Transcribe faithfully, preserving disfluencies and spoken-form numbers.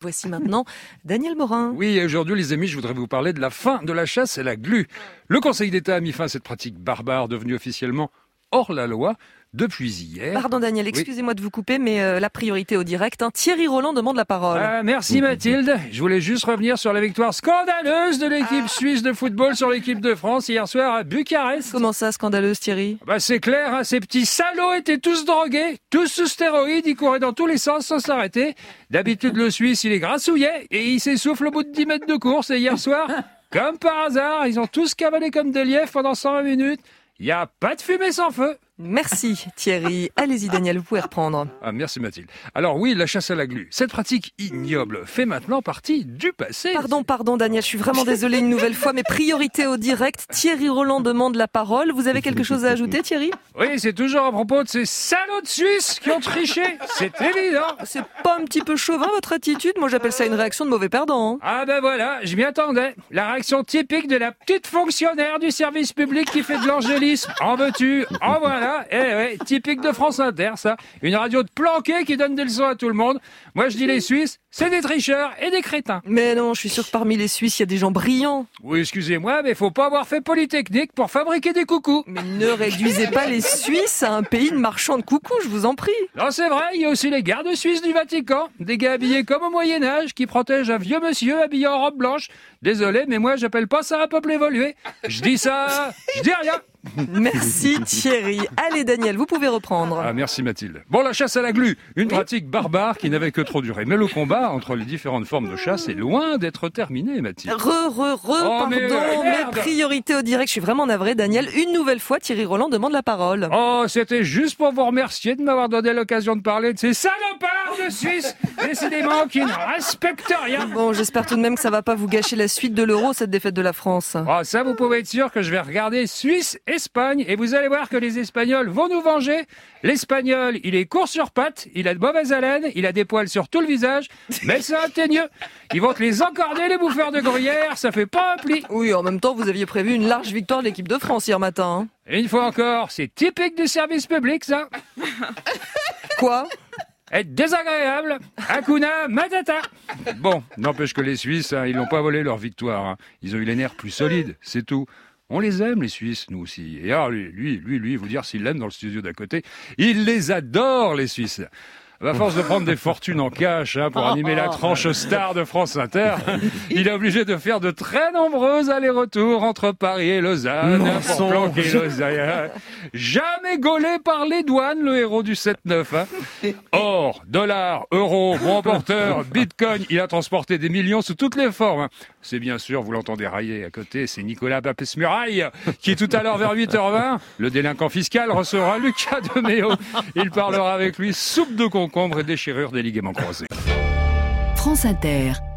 Voici maintenant Daniel Morin. Oui, et aujourd'hui les amis, je voudrais vous parler de la fin de la chasse à la glu. Le Conseil d'État a mis fin à cette pratique barbare devenue officiellement hors la loi depuis hier. Pardon Daniel, excusez-moi oui. de vous couper, mais euh, la priorité au direct. Hein. Thierry Roland demande la parole. Ah, merci Mathilde. Je voulais juste revenir sur la victoire scandaleuse de l'équipe ah. suisse de football sur l'équipe de France hier soir à Bucarest. Comment ça, scandaleuse Thierry ? Bah c'est clair, hein, ces petits salauds étaient tous drogués, tous sous stéroïdes, ils couraient dans tous les sens sans s'arrêter. D'habitude le Suisse il est grassouillet et il s'essouffle au bout de dix mètres de course. Et hier soir, comme par hasard, ils ont tous cavalé comme des lièvres pendant cent vingt minutes. Il n'y a pas de fumée sans feu. Merci Thierry. Allez-y Daniel, vous pouvez reprendre. Ah, merci Mathilde. Alors oui, la chasse à la glu, cette pratique ignoble fait maintenant partie du passé. Pardon, pardon Daniel, je suis vraiment désolée une nouvelle fois, mais priorité au direct. Thierry Roland demande la parole. Vous avez quelque chose à ajouter Thierry ? Oui, c'est toujours à propos de ces salauds de Suisse qui ont triché. C'est évident. C'est pas un petit peu chauvin votre attitude ? Moi j'appelle ça une réaction de mauvais perdant. Hein. Ah ben voilà, je m'y attendais. La réaction typique de la petite fonctionnaire du service public qui fait de l'angélisme. En veux-tu ? En voilà. Eh ouais, typique de France Inter, ça. Une radio de planqué qui donne des leçons à tout le monde. Moi, je dis les Suisses, c'est des tricheurs et des crétins. Mais non, je suis sûr que parmi les Suisses, il y a des gens brillants. Oui, excusez-moi, mais faut pas avoir fait Polytechnique pour fabriquer des coucous. Mais ne réduisez pas les Suisses à un pays de marchands de coucous, je vous en prie. Non, c'est vrai, il y a aussi les gardes suisses du Vatican. Des gars habillés comme au Moyen-Âge qui protègent un vieux monsieur habillé en robe blanche. Désolé, mais moi, j'appelle pas ça un peuple évolué. Je dis ça, je dis rien. Merci Thierry. Allez Daniel, vous pouvez reprendre. Ah, merci Mathilde. Bon, la chasse à la glu, une pratique barbare qui n'avait que trop duré. Mais le combat entre les différentes formes de chasse est loin d'être terminé, Mathilde. Re, re, re, oh, pardon, mais, mais priorité au direct. Je suis vraiment navré, Daniel. Une nouvelle fois, Thierry Roland demande la parole. Oh, c'était juste pour vous remercier de m'avoir donné l'occasion de parler de ces salopards de Suisse, décidément qui ne respectent rien. Bon, j'espère tout de même que ça va pas vous gâcher la suite de l'Euro, cette défaite de la France. Oh, ça, vous pouvez être sûr que je vais regarder Suisse Espagne, et vous allez voir que les Espagnols vont nous venger. L'Espagnol, il est court sur pattes, il a de mauvaises haleines, il a des poils sur tout le visage, mais c'est un teigneux. Ils vont te les encorner, les bouffeurs de gruyère, ça fait pas un pli. Oui, en même temps, vous aviez prévu une large victoire de l'équipe de France hier matin. Hein. Et une fois encore, c'est typique du service public, ça. Quoi ? Être désagréable, Hakuna Matata. Bon, n'empêche que les Suisses, hein, ils n'ont pas volé leur victoire. Hein. Ils ont eu les nerfs plus solides, c'est tout. On les aime, les Suisses, nous aussi. Et alors, lui, lui, lui, lui vous dire s'il l'aime dans le studio d'à côté, il les adore, les Suisses. À force de prendre des fortunes en cash hein, pour animer la tranche star de France Inter, il est obligé de faire de très nombreux allers-retours entre Paris et Lausanne pour planquer Lausanne. Jamais gaulé par les douanes, le héros du sept neuf. Hein. Or, dollars, euros, bon porteur, bitcoin, il a transporté des millions sous toutes les formes. C'est bien sûr, vous l'entendez railler à côté, c'est Nicolas Bapes-Muraille qui tout à l'heure vers huit heures vingt, le délinquant fiscal recevra Lucas de Méo. Il parlera avec lui soupe de concombre et déchirure des ligaments croisés. France Inter.